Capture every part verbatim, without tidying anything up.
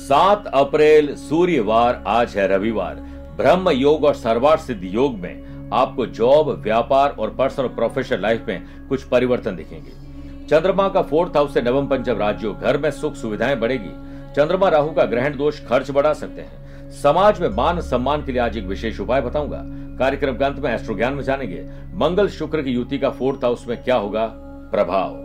सात अप्रैल सूर्यवार, आज है रविवार। ब्रह्म योग और सर्वार्थ सिद्धि योग में आपको जॉब, व्यापार और पर्सनल प्रोफेशनल लाइफ में कुछ परिवर्तन दिखेंगे। चंद्रमा का फोर्थ हाउस से नवम पंचम राजयोग, घर में सुख सुविधाएं बढ़ेगी। चंद्रमा राहु का ग्रहण दोष खर्च बढ़ा सकते हैं। समाज में मान सम्मान के लिए आज एक विशेष उपाय बताऊंगा। कार्यक्रम के अंत में एस्ट्रो ज्ञान में जानेंगे मंगल शुक्र की युति का फोर्थ हाउस में क्या होगा प्रभाव।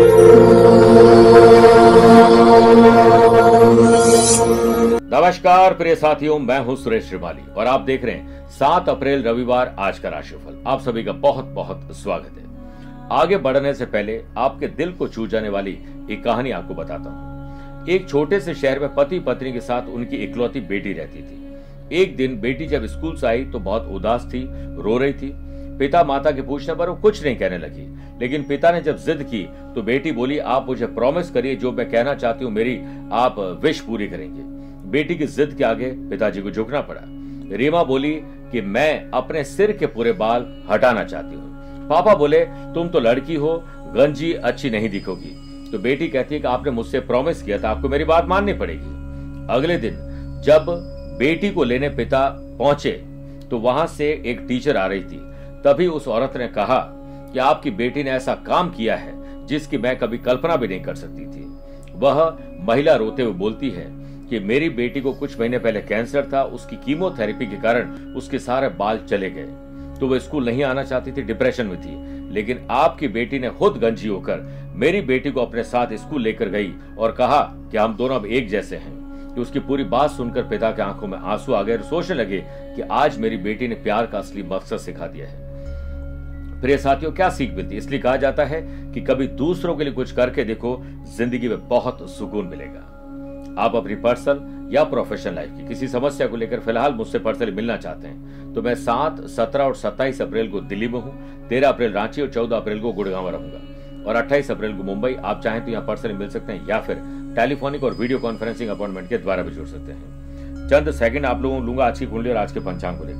नमस्कार प्रिय साथियों, मैं हूं सुरेश श्रीमाली और आप देख रहे हैं सात अप्रैल रविवार आज का राशिफल। आप सभी का बहुत बहुत स्वागत है। आगे बढ़ने से पहले आपके दिल को छू जाने वाली एक कहानी आपको बताता हूं। एक छोटे से शहर में पति पत्नी के साथ उनकी इकलौती बेटी रहती थी। एक दिन बेटी जब स्कूल से आई तो बहुत उदास थी, रो रही थी। पिता माता के पूछने पर वो कुछ नहीं कहने लगी, लेकिन पिता ने जब जिद की तो बेटी बोली, आप मुझे प्रॉमिस करिए जो मैं कहना चाहती हूँ मेरी आप विश पूरी करेंगे। बेटी की जिद के आगे पिताजी को झुकना पड़ा। रीमा बोली कि मैं अपने सिर के पूरे बाल हटाना चाहती हूँ। पापा बोले, तुम तो लड़की हो, गंजी अच्छी नहीं दिखोगी। तो बेटी कहती है कि आपने मुझसे प्रॉमिस किया था, आपको मेरी बात माननी पड़ेगी। अगले दिन जब बेटी को लेने पिता पहुंचे तो वहां से एक टीचर आ रही थी। तभी उस औरत ने कहा कि आपकी बेटी ने ऐसा काम किया है जिसकी मैं कभी कल्पना भी नहीं कर सकती थी। वह महिला रोते हुए बोलती है कि मेरी बेटी को कुछ महीने पहले कैंसर था, उसकी कीमोथेरेपी के कारण उसके सारे बाल चले गए, तो वह स्कूल नहीं आना चाहती थी, डिप्रेशन में थी। लेकिन आपकी बेटी ने खुद गंजी होकर मेरी बेटी को अपने साथ स्कूल लेकर गई और कहा कि हम दोनों अब एक जैसे हैं। कि उसकी पूरी बात सुनकर पिता की आंखों में आंसू आ गए और सोचने लगे कि आज मेरी बेटी ने प्यार का असली मकसद सिखा दिया है। प्रिय साथियों, क्या सीख मिलती है? इसलिए कहा जाता है कि कभी दूसरों के लिए कुछ करके देखो, जिंदगी में बहुत सुकून मिलेगा। आप अपनी पर्सनल या प्रोफेशनल लाइफ की किसी समस्या को लेकर फिलहाल मुझसे पर्सनली मिलना चाहते हैं तो मैं सात, सत्रह और सत्ताईस अप्रैल को दिल्ली में हूँ, तेरह अप्रैल रांची और चौदह अप्रैल को गुड़गांव रहूंगा और अट्ठाईस अप्रैल को मुंबई। आप चाहें तो यहाँ पर्सनली मिल सकते हैं या फिर टेलीफोनिक और वीडियो कॉन्फ्रेंसिंग अपॉइंटमेंट के द्वारा भी जुड़ सकते हैं। चंद सेकंड आप लोगों को लूंगा आज की कुंडली और आज के पंचांग को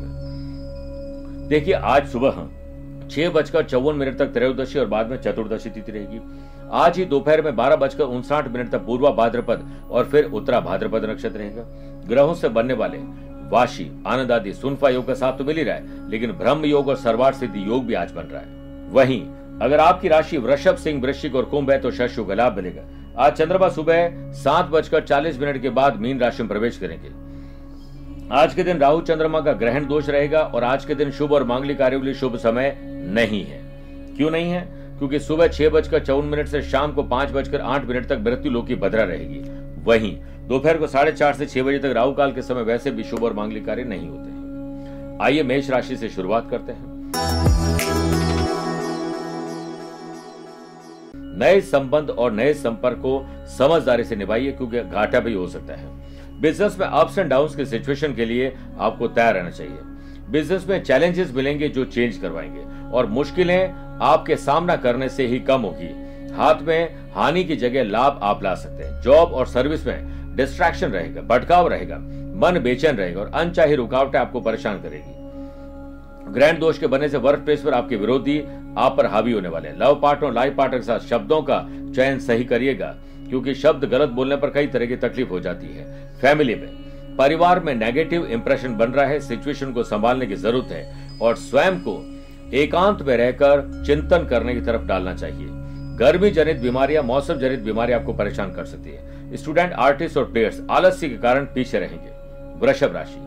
लेकर। देखिए, आज सुबह छह बजकर चौवन मिनट तक त्रयोदशी और बाद में चतुर्दशी तिथि रहेगी। आज ही दोपहर में बारह बजकर उनसाठ मिनट तक पूर्वा भाद्रपद और फिर उत्तरा भाद्रपद नक्षत्र रहेगा। ग्रहों से बनने वाले वाशी, आनंद आदि, सुनफा योग का साथ तो मिल ही रहा है, लेकिन ब्रह्म योग और सर्वार्थ सिद्धि योग भी आज बन रहा है। वहीं अगर आपकी राशि वृषभ, सिंह, वृश्चिक और कुंभ है तो शश का लाभ मिलेगा। आज चंद्रमा सुबह सात बजकर चालीस मिनट के बाद मीन राशि में प्रवेश करेंगे। आज के दिन राहु चंद्रमा का ग्रहण दोष रहेगा और आज के दिन शुभ और मांगलिक कार्यों के लिए शुभ समय नहीं है। क्यों नहीं है? क्योंकि सुबह छह बजकर चौवन मिनट से शाम को पांच बजकर आठ मिनट तक मृत्यु लोक की भद्रा रहेगी। वहीं दोपहर को साढ़े चार से छह बजे तक राहु काल के समय वैसे भी शुभ और मांगलिक कार्य नहीं होते हैं। आइए मेष राशि से शुरुआत करते हैं। नए संबंध और नए संपर्क को समझदारी से निभाइए क्योंकि घाटा भी हो सकता है। बिजनेस में अप्स एंड डाउन्स की सिचुएशन के लिए आपको तैयार रहना चाहिए। बिजनेस में चैलेंजेस मिलेंगे जो चेंज करवाएंगे और मुश्किलें आपके सामना करने से ही कम होगी। हाथ में हानि की जगह लाभ आप ला सकते हैं। जॉब और सर्विस में डिस्ट्रैक्शन रहेगा, भटकाव रहेगा, मन बेचैन रहेगा और अनचाही रुकावटें आपको परेशान करेगी। ग्रहण दोष के बनने से वर्क प्लेस पर आपके विरोधी आप पर हावी होने वाले हैं। लव पार्टनर और लाइफ पार्टनर के साथ शब्दों का चयन सही करिएगा क्योंकि शब्द गलत बोलने पर कई तरह की तकलीफ हो जाती है। फैमिली में, परिवार में नेगेटिव इंप्रेशन बन रहा है, सिचुएशन को संभालने की जरूरत है और स्वयं को एकांत में रहकर चिंतन करने की तरफ डालना चाहिए। गर्मी जनित बीमारियां, मौसम जनित बीमारियां आपको परेशान कर सकती है। स्टूडेंट, आर्टिस्ट और प्लेयर्स आलस्य के कारण पीछे रहेंगे। वृषभ राशि,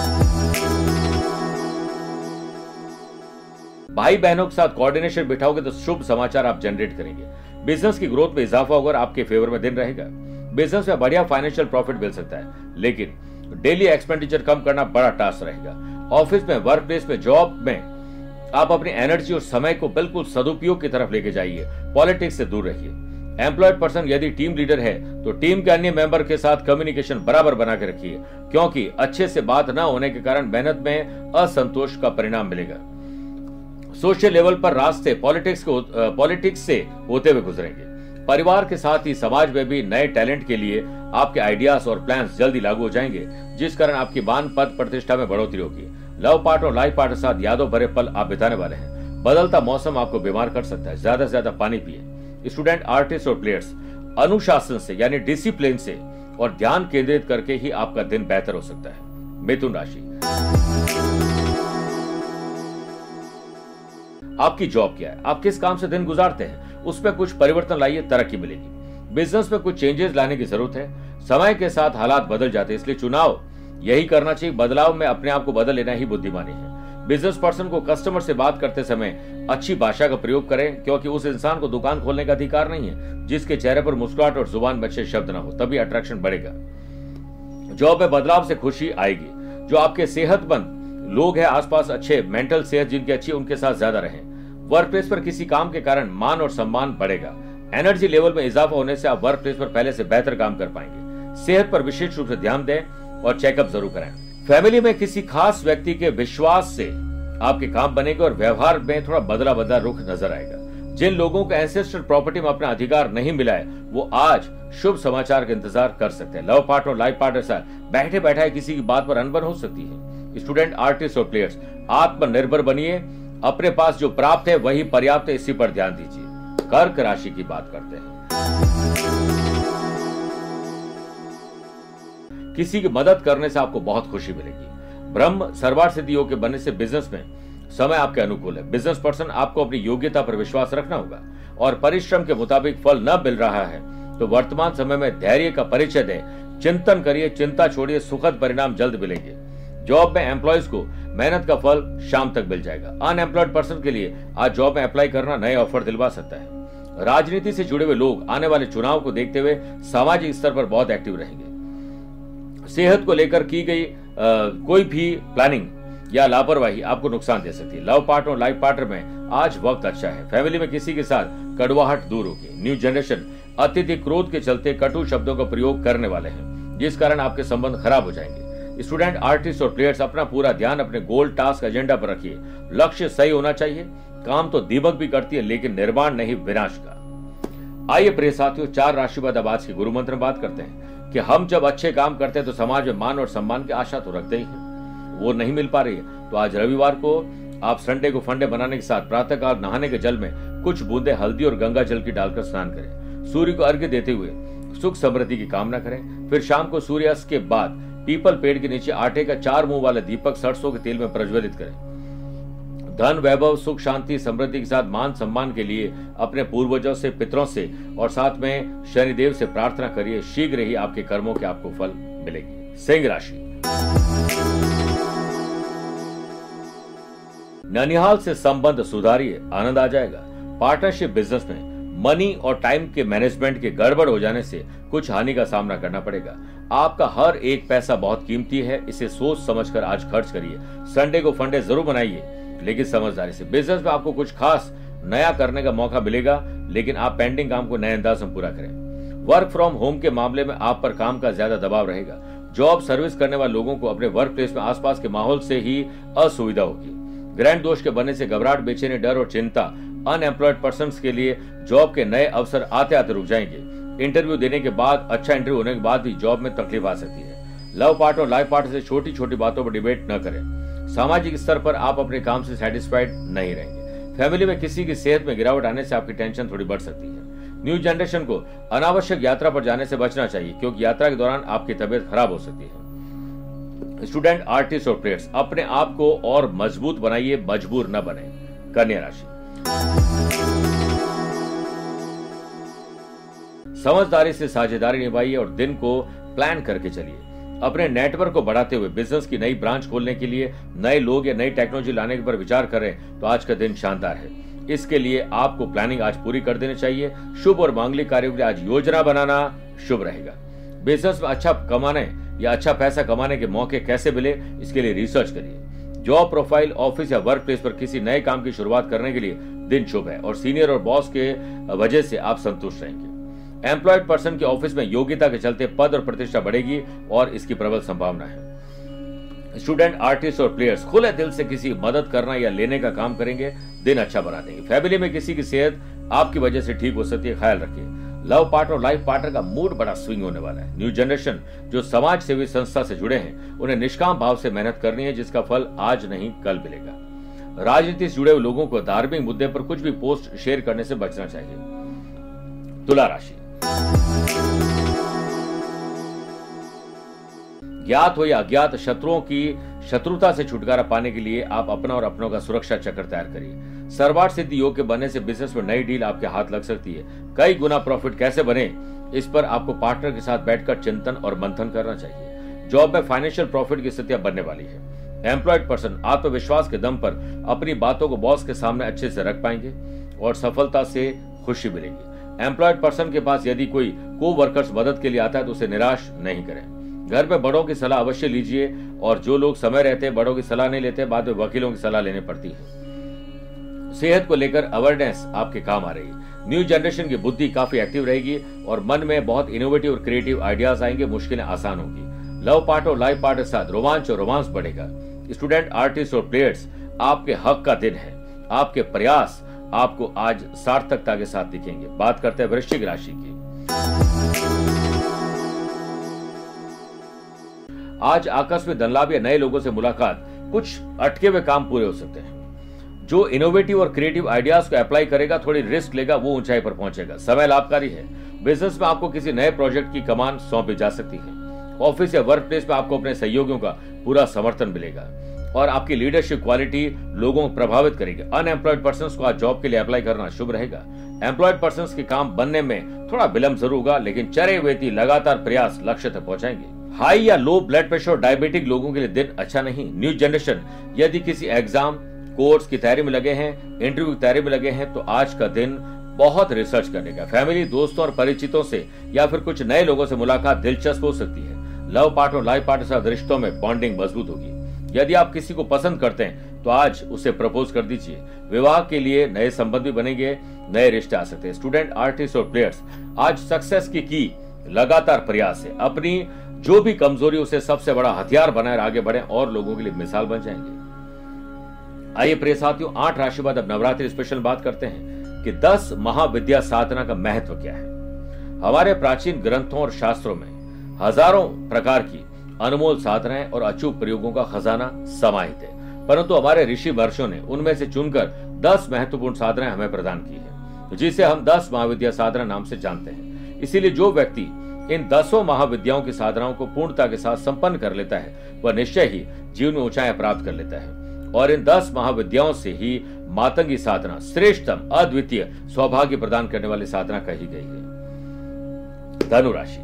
भाई बहनों के साथ कोऑर्डिनेशन बिठाओगे तो शुभ समाचार आप जनरेट करेंगे। बिजनेस की ग्रोथ में इजाफा होगा और आपके फेवर में दिन रहेगा। बिजनेस में बढ़िया फाइनेंशियल प्रॉफिट मिल सकता है, लेकिन डेली एक्सपेंडिचर कम करना बड़ा टास्क रहेगा। ऑफिस में, वर्क प्लेस में, जॉब में आप अपनी एनर्जी और समय को बिल्कुल सदुपयोग की तरफ लेके जाइए। पॉलिटिक्स से दूर रहिए। एम्प्लॉयड पर्सन यदि टीम लीडर है तो टीम के अन्य मेंबर के साथ कम्युनिकेशन बराबर बना के रखिए क्योंकि अच्छे से बात न होने के कारण मेहनत में असंतोष का परिणाम मिलेगा। सोशल लेवल पर रास्ते पॉलिटिक्स को पॉलिटिक्स से होते हुए गुजरेंगे। परिवार के साथ ही समाज में भी नए टैलेंट के लिए आपके आइडियाज और प्लान्स जल्दी लागू हो जाएंगे जिस कारण आपकी मान पद प्रतिष्ठा में बढ़ोतरी होगी। लव पार्टनर और लाइफ पार्टनर के साथ यादों भरे पल आप बिताने वाले हैं। बदलता मौसम आपको बीमार कर सकता है, ज्यादा से ज्यादा पानी पिए। स्टूडेंट, आर्टिस्ट और प्लेयर्स अनुशासन से यानी डिसिप्लिन से और ध्यान केंद्रित करके ही आपका दिन बेहतर हो सकता है। मिथुन राशि, आपकी जॉब क्या है, आप किस काम से दिन गुजारते हैं, उस पर कुछ परिवर्तन लाइए, तरक्की मिलेगी। बिजनेस में कुछ चेंजेस लाने की जरूरत है। समय के साथ हालात बदल जाते हैं, इसलिए चुनाव यही करना चाहिए। बदलाव में अपने आप को बदल लेना ही बुद्धिमानी है। बिजनेस पर्सन को कस्टमर से बात करते समय अच्छी भाषा का प्रयोग करें, क्योंकि उस इंसान को दुकान खोलने का अधिकार नहीं है जिसके चेहरे पर मुस्कुराहट और जुबान में अच्छे शब्द ना हो, तभी अट्रैक्शन बढ़ेगा। जॉब में बदलाव से खुशी आएगी। जो आपके सेहतमंद लोग हैं आसपास, अच्छे मेंटल सेहत जिनकी अच्छी, उनके साथ ज्यादा रहें। वर्क प्लेस पर किसी काम के कारण मान और सम्मान बढ़ेगा। एनर्जी लेवल में इजाफा होने से आप वर्क प्लेस पर पहले से बेहतर काम कर पाएंगे। सेहत पर विशेष रूप से ध्यान दें और चेकअप जरूर कराएं। फैमिली में किसी खास व्यक्ति के विश्वास से आपके काम बनेंगे और व्यवहार में थोड़ा बदला बदला रुख नजर आएगा। जिन लोगों को एंसेस्ट्रल प्रॉपर्टी में अपना अधिकार नहीं मिला है, वो आज शुभ समाचार का इंतजार कर सकते हैं। लव पार्टनर और लाइफ पार्टनर साथ बैठे बैठाए किसी की बात पर अनबन हो सकती है। स्टूडेंट, आर्टिस्ट और प्लेयर्स, आत्मनिर्भर बनिए। अपने पास जो प्राप्त है वही पर्याप्त है, इसी पर ध्यान दीजिए। कर्क राशि की बात करते हैं। किसी की मदद करने से आपको बहुत खुशी मिलेगी। ब्रह्म सर्वार्थ सिद्धि योग के बनने से बिजनेस में समय आपके अनुकूल है। बिजनेस पर्सन, आपको अपनी योग्यता पर विश्वास रखना होगा और परिश्रम के मुताबिक फल न मिल रहा है तो वर्तमान समय में धैर्य का परिचय दें। चिंतन करिए, चिंता छोड़िए, सुखद परिणाम जल्द मिलेंगे। जॉब में एम्प्लॉयज को मेहनत का फल शाम तक मिल जाएगा। अनएम्प्लॉयड पर्सन के लिए आज जॉब में अप्लाई करना नए ऑफर दिलवा सकता है। राजनीति से जुड़े हुए लोग आने वाले चुनाव को देखते हुए सामाजिक स्तर पर बहुत एक्टिव रहेंगे। सेहत को लेकर की गई आ, कोई भी प्लानिंग या लापरवाही आपको नुकसान दे सकती है। लव पार्टनर और लाइफ पार्टनर में आज वक्त अच्छा है। फैमिली में किसी के साथ कड़वाहट दूर होगी। न्यू जनरेशन अत्यधिक क्रोध के चलते कटु शब्दों का प्रयोग करने वाले हैं, जिस कारण आपके संबंध खराब हो जाएंगे। स्टूडेंट, आर्टिस्ट और प्लेयर्स, अपना पूरा ध्यान अपने गोल टास्क एजेंडा पर रखिए। लक्ष्य सही होना चाहिए। काम तो दीमक भी करती है, लेकिन निर्माण नहीं विनाश का। आइए प्रिय साथियों, चार राशि बाद अब आज के गुरु मंत्र में बात करते हैं कि हम जब अच्छे काम करते हैं तो समाज में मान और सम्मान की आशा तो रखते ही हैं, वो नहीं मिल पा रही है। तो आज रविवार को आप संडे को फंडे बनाने के साथ प्रातःकाल नहाने के जल में कुछ बूंदे हल्दी और गंगा जल की डालकर स्नान करें। सूर्य को अर्घ्य देते हुए सुख समृद्धि की कामना करें। फिर शाम को सूर्यास्त के बाद पीपल पेड़ के नीचे आटे का चार मुंह वाला दीपक सरसों के तेल में प्रज्वलित करें। धन, वैभव, सुख, शांति, समृद्धि के साथ मान सम्मान के लिए अपने पूर्वजों से, पितरों से और साथ में शनिदेव से प्रार्थना करिए। शीघ्र ही आपके कर्मों के आपको फल मिलेगी। सिंह राशि, ननिहाल से संबंध सुधारिए, आनंद आ जाएगा। पार्टनरशिप बिजनेस में मनी और टाइम के मैनेजमेंट के गड़बड़ हो जाने से कुछ हानि का सामना करना पड़ेगा। आपका हर एक पैसा बहुत कीमती है, इसे सोच समझकर आज खर्च करिए। संडे को फंडे जरूर बनाइए, लेकिन समझदारी से। बिजनेस में आपको कुछ खास नया करने का मौका मिलेगा, लेकिन आप पेंडिंग काम को नए अंदाज में पूरा करें। वर्क फ्रॉम होम के मामले में आप पर काम का ज्यादा दबाव रहेगा। जॉब सर्विस करने वाले लोगों को अपने वर्क प्लेस में आसपास के माहौल से ही असुविधा होगी। ग्रैंड दोष के बनने से घबराहट, बेचैनी, डर और चिंता। अनएम्प्लॉयड पर्सन के लिए जॉब के नए अवसर आते आते रुक जाएंगे। इंटरव्यू देने के बाद, अच्छा इंटरव्यू होने के बाद भी जॉब में तकलीफ आ सकती है। लव पार्टनर और लाइफ पार्टनर से छोटी छोटी बातों पर डिबेट न करें। सामाजिक स्तर पर आप अपने काम से सेटिस्फाइड नहीं रहेंगे। फैमिली में किसी की सेहत में गिरावट आने से आपकी टेंशन थोड़ी बढ़ सकती है। न्यू जनरेशन को अनावश्यक यात्रा पर जाने से बचना चाहिए, क्योंकि यात्रा के दौरान आपकी तबीयत खराब हो सकती है। स्टूडेंट, आर्टिस्ट और प्लेयर्स, अपने आप को और मजबूत बनाइए, मजबूर न बने। कन्या राशि, समझदारी से साझेदारी निभाइए और दिन को प्लान करके चलिए। अपने नेटवर्क को बढ़ाते हुए बिजनेस की नई ब्रांच खोलने के लिए नए लोग या नई टेक्नोलॉजी लाने पर विचार करें तो आज का दिन शानदार है। इसके लिए आपको प्लानिंग आज पूरी कर देनी चाहिए। शुभ और मांगलिक कार्यों के लिए आज योजना बनाना शुभ रहेगा। बिजनेस में अच्छा कमाने या अच्छा पैसा कमाने के मौके कैसे मिले, इसके लिए रिसर्च करिए। जॉब प्रोफाइल, ऑफिस या वर्क प्लेस पर किसी नए काम की शुरुआत करने के लिए दिन शुभ है और सीनियर और बॉस के वजह से आप संतुष्ट रहेंगे। एम्प्लॉयड पर्सन के ऑफिस में योग्यता के चलते पद और प्रतिष्ठा बढ़ेगी और इसकी प्रबल संभावना है। स्टूडेंट, आर्टिस्ट और प्लेयर्स खुले दिल से किसी मदद करना या लेने का काम करेंगे, दिन अच्छा बना देंगे। फैमिली में किसी की सेहत आपकी वजह से ठीक हो सकती है, ख्याल रखिए। लव पार्टनर और लाइफ पार्टनर का मूड बड़ा स्विंग होने वाला है। न्यू जनरेशन जो समाज सेवी संस्था से जुड़े हैं, उन्हें निष्काम भाव से मेहनत करनी है, जिसका फल आज नहीं कल मिलेगा। राजनीति से जुड़े हुए लोगों को धार्मिक मुद्दे पर कुछ भी पोस्ट शेयर करने से बचना चाहिए। तुला राशि, ज्ञात हो या अज्ञात शत्रुओं की शत्रुता से छुटकारा पाने के लिए आप अपना और अपनों का सुरक्षा चक्र तैयार करिए। सर्वार्थ सिद्धि योग के बनने से बिजनेस में नई डील आपके हाथ लग सकती है। कई गुना प्रॉफिट कैसे बने, इस पर आपको पार्टनर के साथ बैठकर चिंतन और मंथन करना चाहिए। जॉब में फाइनेंशियल प्रॉफिट की स्थितियां बनने वाली है। एम्प्लॉयड पर्सन आत्मविश्वास के दम पर अपनी बातों को बॉस के सामने अच्छे से रख पाएंगे और सफलता से खुशी मिलेगी। एम्प्लॉयड पर्सन के पास यदि कोई को वर्कर्स मदद के लिए आता है तो उसे निराश नहीं करें। घर में बड़ों की सलाह अवश्य लीजिए, और जो लोग समय रहते हैं बड़ों की सलाह नहीं लेते, बाद में वकीलों की सलाह लेनी पड़ती है। सेहत को लेकर अवेयरनेस आपके काम आ रही है। न्यू जनरेशन की बुद्धि काफी एक्टिव रहेगी और मन में बहुत इनोवेटिव और क्रिएटिव आइडियाज आएंगे। मुश्किलें आसान होगी। लव पार्ट और लाइफ पार्ट के साथ रोमांच और रोमांस बढ़ेगा। स्टूडेंट, आर्टिस्ट और प्लेयर्स, आपके हक का दिन है। आपके प्रयास आपको आज सार्थकता के साथ दिखेंगे। बात करते हैं वृश्चिक राशि की। आज आकस्मिक धन लाभ या नए लोगों से मुलाकात, कुछ अटके हुए काम पूरे हो सकते हैं। जो इनोवेटिव और क्रिएटिव आइडियाज को अप्लाई करेगा, थोड़ी रिस्क लेगा, वो ऊंचाई पर पहुंचेगा। समय लाभकारी है। बिजनेस में आपको किसी नए प्रोजेक्ट की कमान सौंपी जा सकती है। ऑफिस या वर्क प्लेस में आपको अपने सहयोगियों का पूरा समर्थन मिलेगा और आपकी लीडरशिप क्वालिटी लोगों को प्रभावित करेगी। अनएम्प्लॉयड पर्सन्स को आज जॉब के लिए अप्लाई करना शुभ रहेगा। एम्प्लॉयड पर्सन्स के काम बनने में थोड़ा विलंब जरूर होगा, लेकिन चरे वेती लगातार प्रयास लक्ष्य तक पहुंचाएंगे। हाई या लो ब्लड प्रेशर और डायबिटिक लोगों के लिए दिन अच्छा नहीं। न्यू जनरेशन यदि किसी एग्जाम कोर्स की तैयारी में लगे हैं, इंटरव्यू की तैयारी में लगे हैं, तो आज का दिन बहुत रिसर्च करने का। फैमिली, दोस्तों और परिचितों से या फिर कुछ नए लोगों से मुलाकात दिलचस्प हो सकती है। लव पार्ट और लाइफ पार्ट के साथ रिश्तों में बॉन्डिंग मजबूत होगी। यदि आप किसी को पसंद करते हैं तो आज उसे प्रपोज कर दीजिए। विवाह के लिए नए संबंध भी बनेंगे, नए रिश्ते आ सकते हैं। स्टूडेंट, आर्टिस्ट और प्लेयर्स, आज सक्सेस की की लगातार प्रयास है। अपनी जो भी कमजोरी उसे सबसे बड़ा हथियार बनाए आगे बढ़े और लोगों के लिए मिसाल बन जाएंगे। आइए प्रिय साथियों, आठ राशि बाद अब नवरात्रि स्पेशल बात करते हैं कि दस महाविद्या साधना का महत्व क्या है। हमारे प्राचीन ग्रंथों और शास्त्रों में हजारों प्रकार की अनमोल साधनाएं और अचूक प्रयोगों का खजाना समाहित है, परंतु हमारे ऋषि वर्षों ने उनमें से चुनकर दस महत्वपूर्ण साधनाएं हमें प्रदान की है, जिसे हम दस महाविद्या साधना नाम से जानते हैं। इसीलिए जो व्यक्ति इन दसों महाविद्याओं की साधनाओं को पूर्णता के साथ संपन्न कर लेता है, वह निश्चय ही जीवन में ऊंचाइयां प्राप्त कर लेता है। और इन दस महाविद्याओं से ही मातंगी साधना श्रेष्ठतम, अद्वितीय, सौभाग्य प्रदान करने वाली साधना कही गई है। धनु राशि,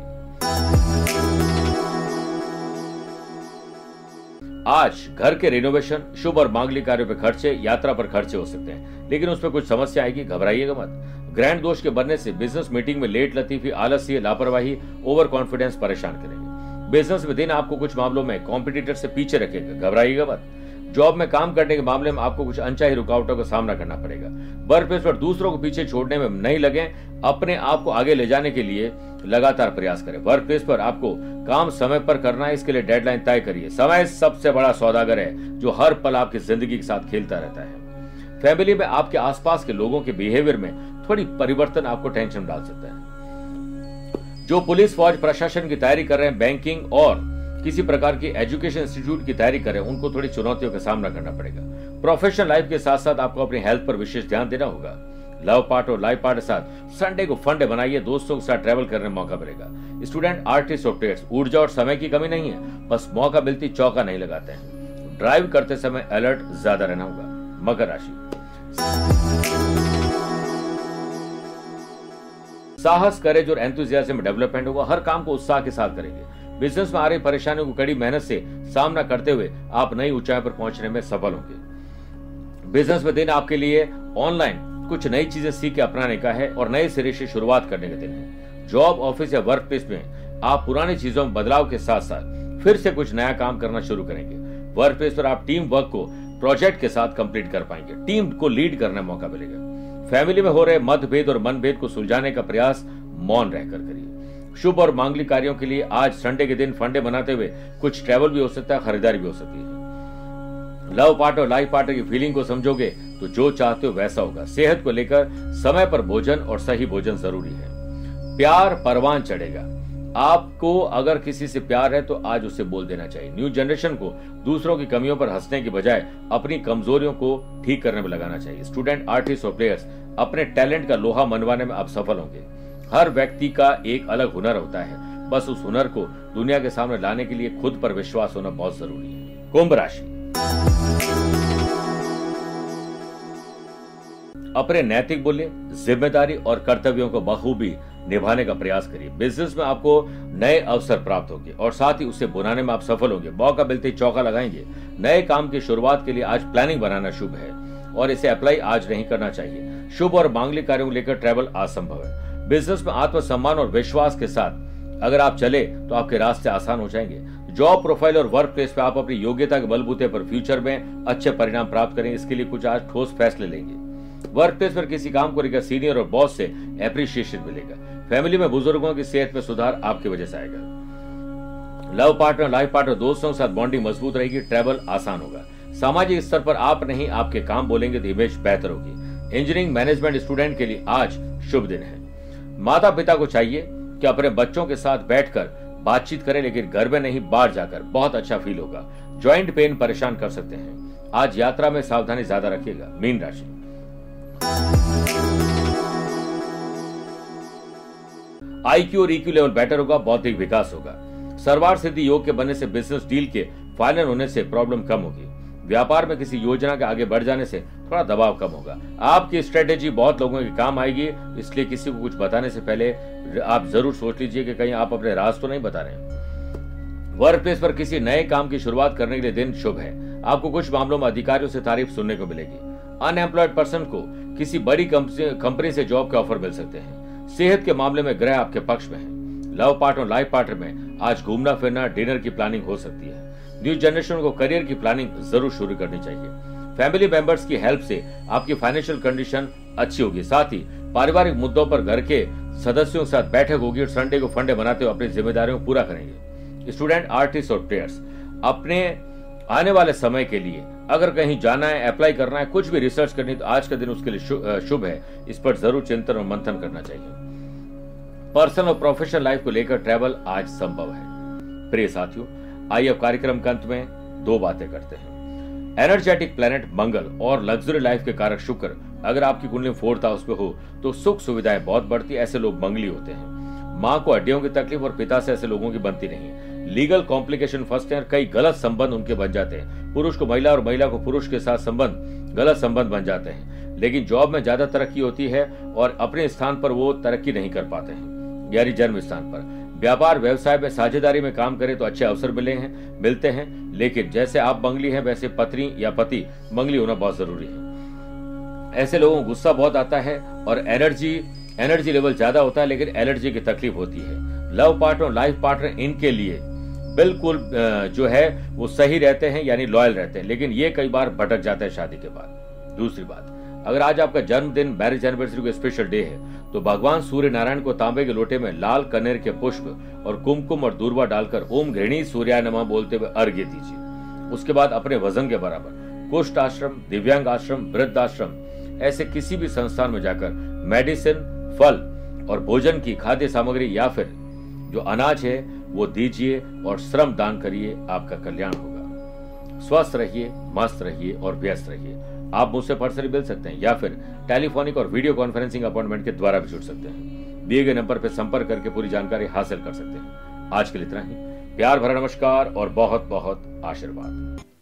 आज घर के रिनोवेशन, शुभ और मांगलिक कार्यों पर खर्चे, यात्रा पर खर्चे हो सकते हैं, लेकिन उसमें कुछ समस्या आएगी, घबराइएगा मत। ग्रैंड दोष के बनने से बिजनेस मीटिंग में लेट लतीफी, आलस्य, लापरवाही, ओवर कॉन्फिडेंस परेशान करेंगे। बिजनेस में दिन आपको कुछ मामलों में कॉम्पिटिटर से पीछे रखेगा, घबराइएगा मत। जॉब में काम करने के मामले में आपको कुछ अनचाही रुकावटों का सामना करना पड़ेगा। वर्क प्लेस पर दूसरों को पीछे छोड़ने में नहीं लगे, अपने आप को आगे ले जाने के लिए लगातार प्रयास करें। वर्क प्लेस पर आपको काम समय पर करना है, इसके लिए डेडलाइन तय करिए। समय सबसे बड़ा सौदागर है जो हर पल आपकी जिंदगी के साथ खेलता रहता है। फैमिली में आपके आसपास के लोगों के बिहेवियर में थोड़ी परिवर्तन आपको टेंशन डाल सकता है। जो पुलिस, फौज, प्रशासन की तैयारी कर रहे हैं, बैंकिंग और किसी प्रकार की एजुकेशन इंस्टीट्यूट की तैयारी करें, उनको थोड़ी चुनौतियों का सामना करना पड़ेगा। प्रोफेशनल लाइफ के साथ साथ आपको अपनी हेल्थ पर विशेष ध्यान देना होगा। लव पार्ट और लाइफ पार्ट के साथ संडे को फंडे बनाइए, दोस्तों के साथ ट्रैवल करने में मौका मिलेगा। स्टूडेंट, आर्टिस्ट और प्लेयर्स, ऊर्जा और समय की कमी नहीं है, बस मौका मिलती चौका नहीं लगाते हैं। ड्राइव करते समय अलर्ट ज्यादा रहना होगा। मकर राशि, साहस, करेज और एंथुसियाज्म में डेवलपमेंट होगा। हर काम को उत्साह के साथ करेंगे। बिजनेस में आ रही परेशानियों को कड़ी मेहनत से सामना करते हुए आप नई ऊंचाई पर पहुंचने में सफल होंगे। बिजनेस में दिन आपके लिए ऑनलाइन कुछ नई चीजें सीख के अपनाने का है और नए सिरे से शुरुआत करने का दिन है। जॉब, ऑफिस या वर्क प्लेस में आप पुरानी चीजों में बदलाव के साथ साथ फिर से कुछ नया काम करना शुरू करेंगे। वर्क प्लेस पर आप टीम वर्क को प्रोजेक्ट के साथ कंप्लीट कर पाएंगे। टीम को लीड करने का मौका मिलेगा। फैमिली में हो रहे मतभेद और मनभेद को सुलझाने का प्रयास मौन रहकर करिए। शुभ और मांगलिक कार्यों के लिए आज संडे के दिन फंडे बनाते हुए कुछ ट्रैवल भी हो सकता है, खरीदारी भी हो सकती है। लव पार्ट और लाइफ पार्टनर की फीलिंग को समझोगे तो जो चाहते हो वैसा होगा। सेहत को लेकर समय पर भोजन और सही भोजन जरूरी है। प्यार परवान चढ़ेगा। आपको अगर किसी से प्यार है तो आज उसे बोल देना चाहिए। न्यू जनरेशन को दूसरों की कमियों पर हंसने की बजाय अपनी कमजोरियों को ठीक करने में लगाना चाहिए। स्टूडेंट, आर्टिस्ट और प्लेयर्स, अपने टैलेंट का लोहा मनवाने में आप सफल होंगे। हर व्यक्ति का एक अलग हुनर होता है, बस उस हुनर को दुनिया के सामने लाने के लिए खुद पर विश्वास होना बहुत जरूरी है। कुंभ राशि, अपने नैतिक मूल्य, जिम्मेदारी और कर्तव्यों को बखूबी निभाने का प्रयास करिए। बिजनेस में आपको नए अवसर प्राप्त होंगे और साथ ही उसे बुनाने में आप सफल होंगे। मौका मिलते ही चौका लगाएंगे। नए काम की शुरुआत के लिए आज प्लानिंग बनाना शुभ है और इसे अप्लाई आज नहीं करना चाहिए। शुभ और मांगलिक कार्यों को लेकर ट्रैवल असंभव है। बिजनेस में आत्मसम्मान और विश्वास के साथ अगर आप चले तो आपके रास्ते आसान हो जाएंगे। जॉब प्रोफाइल और वर्क प्लेस पे आप अपनी योग्यता के बलबूते पर फ्यूचर में अच्छे परिणाम प्राप्त करेंगे। इसके लिए कुछ आज ठोस फैसले लेंगे। वर्क प्लेस पर किसी काम को लेकर सीनियर और बॉस से एप्रिशिएशन मिलेगा। फैमिली में बुजुर्गों की सेहत में सुधार आपकी वजह से आएगा। लव पार्टनर, लाइफ पार्टनर, दोस्तों के साथ बॉन्डिंग मजबूत रहेगी। ट्रैवल आसान होगा। सामाजिक स्तर पर आप नहीं आपके काम बोलेंगे तो इमेज बेहतर होगी। इंजीनियरिंग मैनेजमेंट स्टूडेंट के लिए आज शुभ दिन है। माता पिता को चाहिए कि अपने बच्चों के साथ बैठकर बातचीत करें, लेकिन घर में नहीं बाहर जाकर। बहुत अच्छा फील होगा। जॉइंट पेन परेशान कर सकते हैं। आज यात्रा में सावधानी ज्यादा रखिएगा। मीन राशि, आईक्यू और ईक्यू लेवल बेटर होगा। बौद्धिक विकास होगा। सर्वार्थ सिद्धि योग के बनने से बिजनेस डील के फाइनल होने से प्रॉब्लम कम होगी। व्यापार में किसी योजना के आगे बढ़ जाने से थोड़ा दबाव कम होगा। आपकी स्ट्रेटेजी बहुत लोगों के काम आएगी, इसलिए किसी को कुछ बताने से पहले आप जरूर सोच लीजिए कि कहीं आप अपने राज तो नहीं बता रहे हैं। वर्क प्लेस पर किसी नए काम की शुरुआत करने के लिए दिन शुभ है। आपको कुछ मामलों में अधिकारियों से तारीफ सुनने को मिलेगी। अनएम्प्लॉयड पर्सन को किसी बड़ी कंपनी से जॉब के ऑफर मिल सकते हैं। सेहत के मामले में ग्रह आपके पक्ष में है। लव पार्टनर, लाइफ पार्टनर में आज घूमना फिरना, डिनर की प्लानिंग हो सकती है। न्यू जनरेशन को करियर की प्लानिंग जरूर शुरू करनी चाहिए। फैमिली मेंबर्स की हेल्प से आपकी फाइनेंशियल कंडीशन अच्छी होगी। साथ ही पारिवारिक मुद्दों पर घर के सदस्यों के साथ बैठक होगी और संडे को फंडे बनाते हुए अपनी जिम्मेदारियों को पूरा करेंगे। स्टूडेंट, आर्टिस्ट और प्लेयर्स अपने आने वाले समय के लिए अगर कहीं जाना है, अप्लाई करना है, कुछ भी रिसर्च करनी है तो आज का दिन उसके लिए शुभ है। इस पर जरूर चिंतन और मंथन करना चाहिए। पर्सनल और प्रोफेशनल लाइफ को लेकर ट्रैवल आज संभव है। प्रिय साथियों, आइए अब कार्यक्रम के अंत में दो बातें करते हैं। एनर्जेटिक प्लेनेट मंगल और लग्जरी लाइफ के कारक शुक्र अगर आपकी कुंडली फोर्थ हाउस पे हो तो सुख सुविधाएं बहुत बढ़ती है। ऐसे लोग मंगली होते हैं। माँ को हड्डियों की तकलीफ और पिता से ऐसे लोगों की बनती नहीं। लीगल कॉम्प्लिकेशन फंसते हैं। कई गलत संबंध उनके बन जाते हैं। पुरुष को महिला और महिला को पुरुष के साथ संबंध गलत संबंध बन जाते हैं। लेकिन जॉब में ज्यादा तरक्की होती है और अपने स्थान पर वो तरक्की नहीं कर पाते हैं, यानी जन्म स्थान पर। व्यापार व्यवसाय में साझेदारी में काम करें तो अच्छे अवसर मिले हैं मिलते हैं लेकिन जैसे आप मंगली हैं वैसे पत्नी या पति मंगली होना बहुत जरूरी है। ऐसे लोगों को गुस्सा बहुत आता है और एनर्जी एनर्जी लेवल ज्यादा होता है, लेकिन एलर्जी की तकलीफ होती है। लव पार्टनर, लाइफ पार्टनर, इनके लिए बिल्कुल जो है वो सही रहते हैं, यानी लॉयल रहते हैं, लेकिन ये कई बार भटक जाता है शादी के बाद। दूसरी बात, अगर आज आपका जन्मदिन, मैरिज एनिवर्सरी का स्पेशल डे है तो भगवान सूर्य नारायण को तांबे के लोटे में लाल कनेर के पुष्प और कुमकुम और दूर्वा डालकर ओम घृणी सूर्याय नमः बोलते हुए अर्घ्य दीजिए। उसके बाद अपने वजन के बराबर कुष्ठ आश्रम, दिव्यांग आश्रम, वृद्ध आश्रम, ऐसे किसी भी संस्थान में जाकर मेडिसिन, फल और भोजन की खाद्य सामग्री या फिर जो अनाज है वो दीजिए और श्रम दान करिए। आपका कल्याण होगा। स्वस्थ रहिए, मस्त रहिए और व्यस्त रहिए। आप मुझसे पर्सनली मिल सकते हैं या फिर टेलीफोनिक और वीडियो कॉन्फ्रेंसिंग अपॉइंटमेंट के द्वारा भी जुड़ सकते हैं। दिए गए नंबर पर संपर्क करके पूरी जानकारी हासिल कर सकते हैं। आज के लिए इतना ही। प्यार भरा नमस्कार और बहुत बहुत आशीर्वाद।